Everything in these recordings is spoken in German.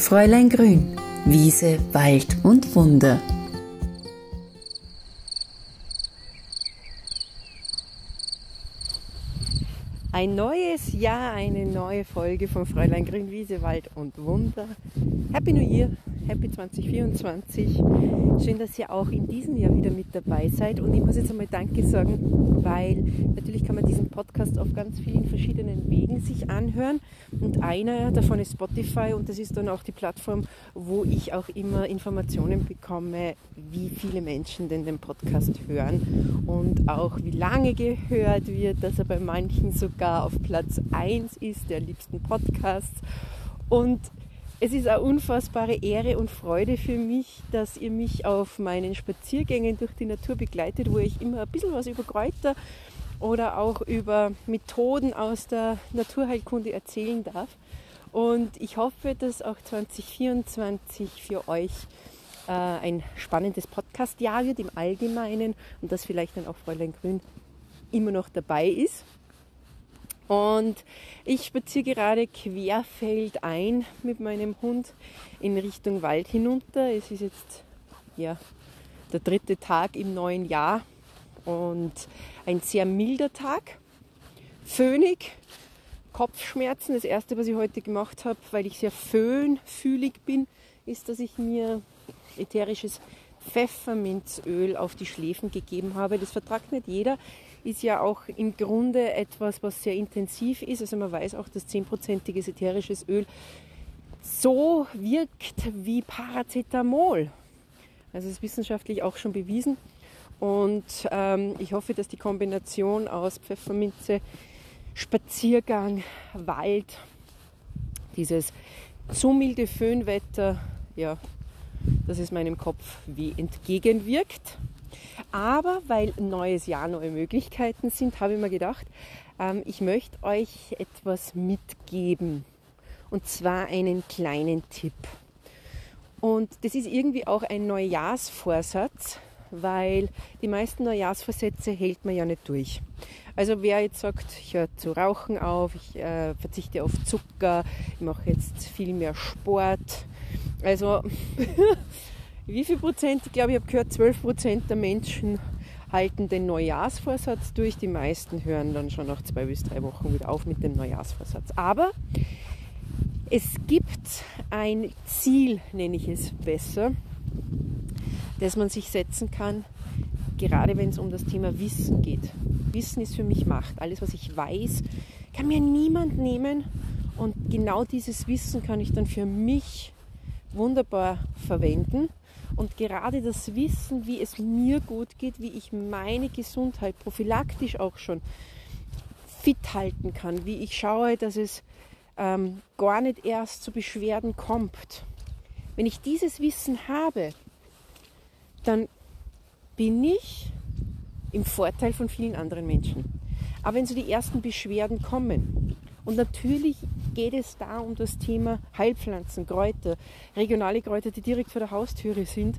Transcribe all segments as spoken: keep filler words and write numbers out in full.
Fräulein Grün, Wiese, Wald und Wunder. Ein neues Jahr, eine neue Folge von Fräulein Grün, Wiese, Wald und Wunder. Happy New Year, Happy zwanzig vierundzwanzig. Schön, dass ihr auch in diesem Jahr wieder mit dabei seid. Und ich muss jetzt einmal Danke sagen, weil natürlich kann man diesen Podcast auf ganz vielen verschiedenen Wegen sich anhören. Und einer davon ist Spotify und das ist dann auch die Plattform, wo ich auch immer Informationen bekomme, wie viele Menschen denn den Podcast hören und auch wie lange gehört wird, dass er bei manchen sogar auf Platz eins ist, der liebsten Podcasts. Und es ist eine unfassbare Ehre und Freude für mich, dass ihr mich auf meinen Spaziergängen durch die Natur begleitet, wo ich immer ein bisschen was über Kräuter oder auch über Methoden aus der Naturheilkunde erzählen darf. Und ich hoffe, dass auch zwanzig vierundzwanzig für euch äh, ein spannendes Podcast-Jahr wird im Allgemeinen und dass vielleicht dann auch Fräulein Grün immer noch dabei ist. Und ich spaziere gerade querfeldein mit meinem Hund in Richtung Wald hinunter. Es ist jetzt ja, der dritte Tag im neuen Jahr und ein sehr milder Tag. Föhnig, Kopfschmerzen. Das erste, was ich heute gemacht habe, weil ich sehr föhnfühlig bin, ist, dass ich mir ätherisches Pfefferminzöl auf die Schläfen gegeben habe. Das vertragt nicht jeder. Ist ja auch im Grunde etwas, was sehr intensiv ist. Also man weiß auch, dass zehnprozentiges ätherisches Öl so wirkt wie Paracetamol. Also es ist wissenschaftlich auch schon bewiesen. Und ähm, ich hoffe, dass die Kombination aus Pfefferminze, Spaziergang, Wald, dieses zu milde Föhnwetter, ja, dass es meinem Kopf wie entgegenwirkt. Aber weil ein neues Jahr neue Möglichkeiten sind, habe ich mir gedacht, ähm, ich möchte euch etwas mitgeben. Und zwar einen kleinen Tipp. Und das ist irgendwie auch ein Neujahrsvorsatz, weil die meisten Neujahrsvorsätze hält man ja nicht durch. Also wer jetzt sagt, ich höre zu rauchen auf, ich äh, verzichte auf Zucker, ich mache jetzt viel mehr Sport. Also wie viel Prozent? Ich glaube, ich habe gehört, zwölf Prozent der Menschen halten den Neujahrsvorsatz durch. Die meisten hören dann schon nach zwei bis drei Wochen wieder auf mit dem Neujahrsvorsatz. Aber es gibt ein Ziel, nenne ich es besser, das man sich setzen kann, gerade wenn es um das Thema Wissen geht. Wissen ist für mich Macht. Alles, was ich weiß, kann mir niemand nehmen. Und genau dieses Wissen kann ich dann für mich wunderbar verwenden. Und gerade das Wissen, wie es mir gut geht, wie ich meine Gesundheit prophylaktisch auch schon fit halten kann, wie ich schaue, dass es ähm, gar nicht erst zu Beschwerden kommt. Wenn ich dieses Wissen habe, dann bin ich im Vorteil von vielen anderen Menschen. Aber wenn so die ersten Beschwerden kommen, und natürlich geht es da um das Thema Heilpflanzen, Kräuter, regionale Kräuter, die direkt vor der Haustüre sind,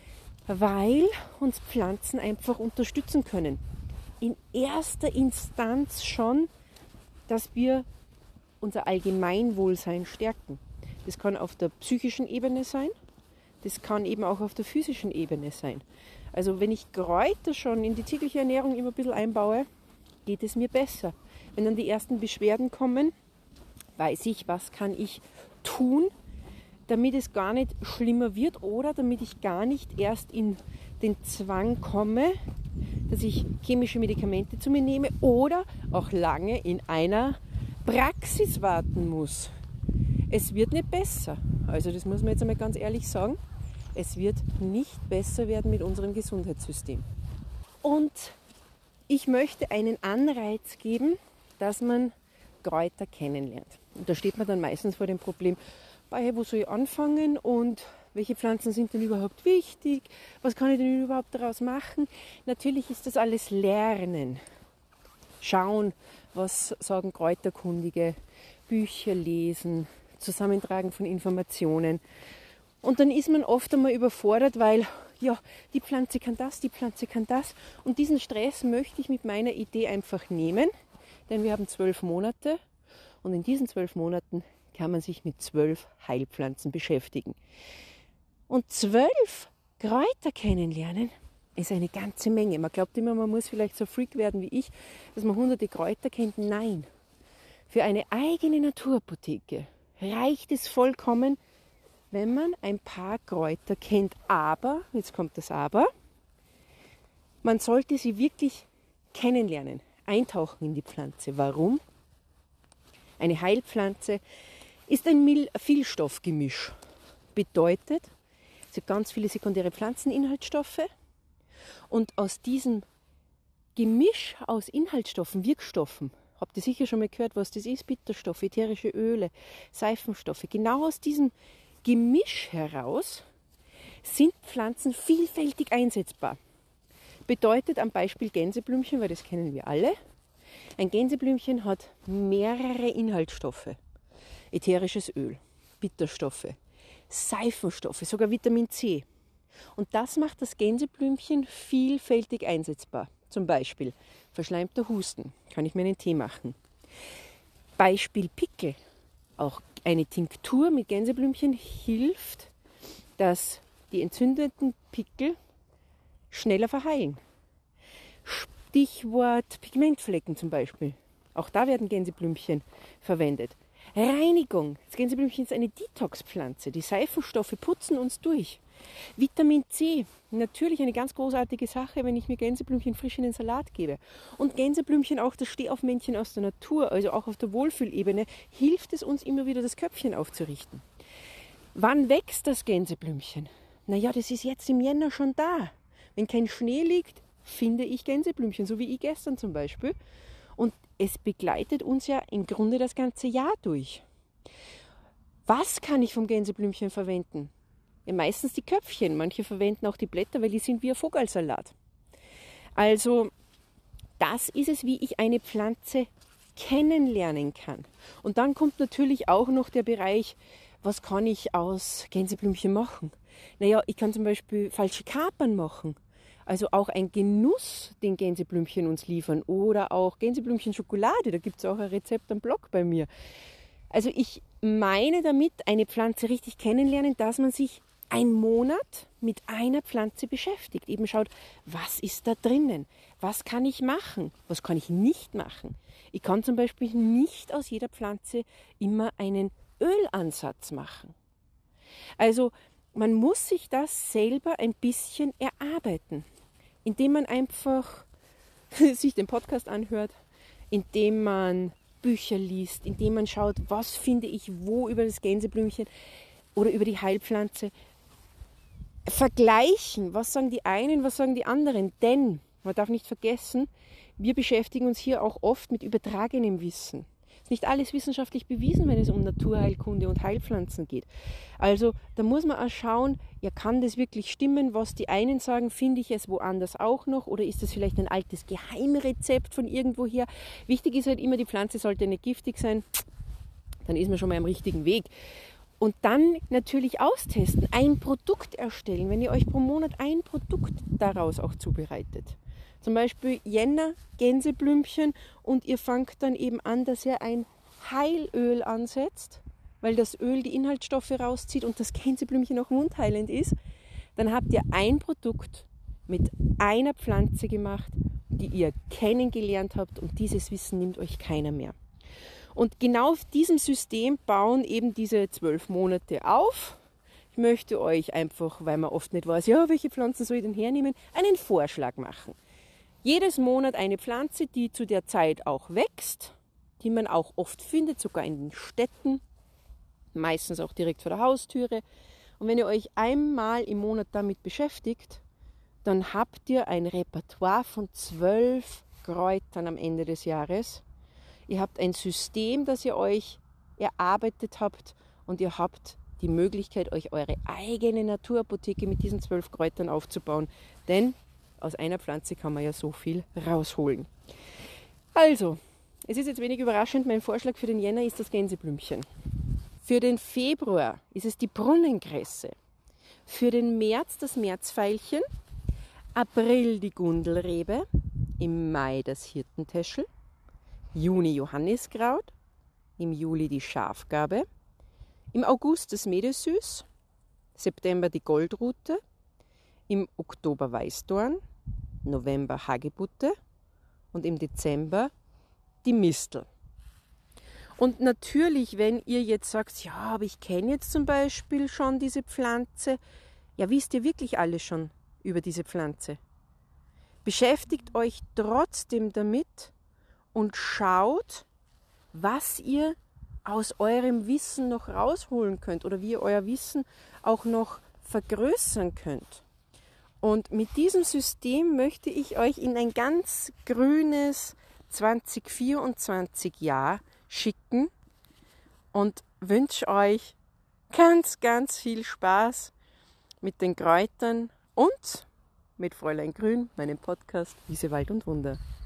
weil uns Pflanzen einfach unterstützen können. In erster Instanz schon, dass wir unser Allgemeinwohlsein stärken. Das kann auf der psychischen Ebene sein, das kann eben auch auf der physischen Ebene sein. Also wenn ich Kräuter schon in die tägliche Ernährung immer ein bisschen einbaue, geht es mir besser. Wenn dann die ersten Beschwerden kommen, weiß ich, was kann ich tun, damit es gar nicht schlimmer wird oder damit ich gar nicht erst in den Zwang komme, dass ich chemische Medikamente zu mir nehme oder auch lange in einer Praxis warten muss. Es wird nicht besser. Also das muss man jetzt einmal ganz ehrlich sagen. Es wird nicht besser werden mit unserem Gesundheitssystem. Und ich möchte einen Anreiz geben, dass man Kräuter kennenlernt. Und da steht man dann meistens vor dem Problem, hey, wo soll ich anfangen und welche Pflanzen sind denn überhaupt wichtig? Was kann ich denn überhaupt daraus machen? Natürlich ist das alles Lernen. Schauen, was sagen Kräuterkundige, Bücher lesen, Zusammentragen von Informationen. Und dann ist man oft einmal überfordert, weil ja, die Pflanze kann das, die Pflanze kann das. Und diesen Stress möchte ich mit meiner Idee einfach nehmen, denn wir haben zwölf Monate und in diesen zwölf Monaten kann man sich mit zwölf Heilpflanzen beschäftigen. Und zwölf Kräuter kennenlernen ist eine ganze Menge. Man glaubt immer, man muss vielleicht so Freak werden wie ich, dass man hunderte Kräuter kennt. Nein, für eine eigene Naturapotheke reicht es vollkommen, wenn man ein paar Kräuter kennt. Aber, jetzt kommt das Aber, man sollte sie wirklich kennenlernen, eintauchen in die Pflanze. Warum? Eine Heilpflanze ist ein Vielstoffgemisch. Bedeutet, es hat ganz viele sekundäre Pflanzeninhaltsstoffe und aus diesem Gemisch aus Inhaltsstoffen, Wirkstoffen, habt ihr sicher schon mal gehört, was das ist? Bitterstoffe, ätherische Öle, Seifenstoffe. Genau aus diesem Gemisch heraus sind Pflanzen vielfältig einsetzbar. Bedeutet am Beispiel Gänseblümchen, weil das kennen wir alle, ein Gänseblümchen hat mehrere Inhaltsstoffe. Ätherisches Öl, Bitterstoffe, Seifenstoffe, sogar Vitamin C. Und das macht das Gänseblümchen vielfältig einsetzbar. Zum Beispiel verschleimter Husten, kann ich mir einen Tee machen. Beispiel Pickel, auch eine Tinktur mit Gänseblümchen hilft, dass die entzündeten Pickel schneller verheilen. Stichwort Pigmentflecken zum Beispiel. Auch da werden Gänseblümchen verwendet. Reinigung. Das Gänseblümchen ist eine Detoxpflanze. Die Seifenstoffe putzen uns durch. Vitamin C. Natürlich eine ganz großartige Sache, wenn ich mir Gänseblümchen frisch in den Salat gebe. Und Gänseblümchen, auch das Stehaufmännchen aus der Natur, also auch auf der Wohlfühlebene, hilft es uns immer wieder, das Köpfchen aufzurichten. Wann wächst das Gänseblümchen? Naja, das ist jetzt im Jänner schon da. Wenn kein Schnee liegt, finde ich Gänseblümchen, so wie ich gestern zum Beispiel. Und es begleitet uns ja im Grunde das ganze Jahr durch. Was kann ich vom Gänseblümchen verwenden? Ja, meistens die Köpfchen. Manche verwenden auch die Blätter, weil die sind wie ein Vogelsalat. Also das ist es, wie ich eine Pflanze kennenlernen kann. Und dann kommt natürlich auch noch der Bereich, was kann ich aus Gänseblümchen machen? Naja, ich kann zum Beispiel falsche Kapern machen. Also auch ein Genuss, den Gänseblümchen uns liefern. Oder auch Gänseblümchen-Schokolade, da gibt es auch ein Rezept am Blog bei mir. Also ich meine damit, eine Pflanze richtig kennenlernen, dass man sich einen Monat mit einer Pflanze beschäftigt. Eben schaut, was ist da drinnen? Was kann ich machen? Was kann ich nicht machen? Ich kann zum Beispiel nicht aus jeder Pflanze immer einen Ölansatz machen. Also man muss sich das selber ein bisschen erarbeiten, indem man einfach sich den Podcast anhört, indem man Bücher liest, indem man schaut, was finde ich wo über das Gänseblümchen oder über die Heilpflanze. Vergleichen, was sagen die einen, was sagen die anderen, denn man darf nicht vergessen, wir beschäftigen uns hier auch oft mit übertragenem Wissen. Es ist nicht alles wissenschaftlich bewiesen, wenn es um Naturheilkunde und Heilpflanzen geht. Also da muss man auch schauen, ja, kann das wirklich stimmen, was die einen sagen, finde ich es woanders auch noch oder ist das vielleicht ein altes Geheimrezept von irgendwoher. Wichtig ist halt immer, die Pflanze sollte nicht giftig sein, dann ist man schon mal am richtigen Weg. Und dann natürlich austesten, ein Produkt erstellen, wenn ihr euch pro Monat ein Produkt daraus auch zubereitet. Zum Beispiel Jänner, Gänseblümchen und ihr fangt dann eben an, dass ihr ein Heilöl ansetzt, weil das Öl die Inhaltsstoffe rauszieht und das Gänseblümchen auch wundheilend ist. Dann habt ihr ein Produkt mit einer Pflanze gemacht, die ihr kennengelernt habt und dieses Wissen nimmt euch keiner mehr. Und genau auf diesem System bauen eben diese zwölf Monate auf. Ich möchte euch einfach, weil man oft nicht weiß, ja, welche Pflanzen soll ich denn hernehmen, einen Vorschlag machen. Jedes Monat eine Pflanze, die zu der Zeit auch wächst, die man auch oft findet, sogar in den Städten, meistens auch direkt vor der Haustüre. Und wenn ihr euch einmal im Monat damit beschäftigt, dann habt ihr ein Repertoire von zwölf Kräutern am Ende des Jahres. Ihr habt ein System, das ihr euch erarbeitet habt und ihr habt die Möglichkeit, euch eure eigene Naturapotheke mit diesen zwölf Kräutern aufzubauen. Denn aus einer Pflanze kann man ja so viel rausholen. Also, es ist jetzt wenig überraschend, mein Vorschlag für den Jänner ist das Gänseblümchen. Für den Februar ist es die Brunnenkresse. Für den März das Märzveilchen. April die Gundelrebe. Im Mai das Hirtentäschel. Juni Johanniskraut. Im Juli die Schafgarbe. Im August das Medesüß, September die Goldrute, im Oktober Weißdorn, November Hagebutte und im Dezember die Mistel. Und natürlich, wenn ihr jetzt sagt, ja, aber ich kenne jetzt zum Beispiel schon diese Pflanze, ja, wisst ihr wirklich alles schon über diese Pflanze? Beschäftigt euch trotzdem damit und schaut, was ihr aus eurem Wissen noch rausholen könnt oder wie ihr euer Wissen auch noch vergrößern könnt. Und mit diesem System möchte ich euch in ein ganz grünes zwanzig vierundzwanzig Jahr schicken und wünsche euch ganz, ganz viel Spaß mit den Kräutern und mit Fräulein Grün, meinem Podcast Wiese, Wald und Wunder.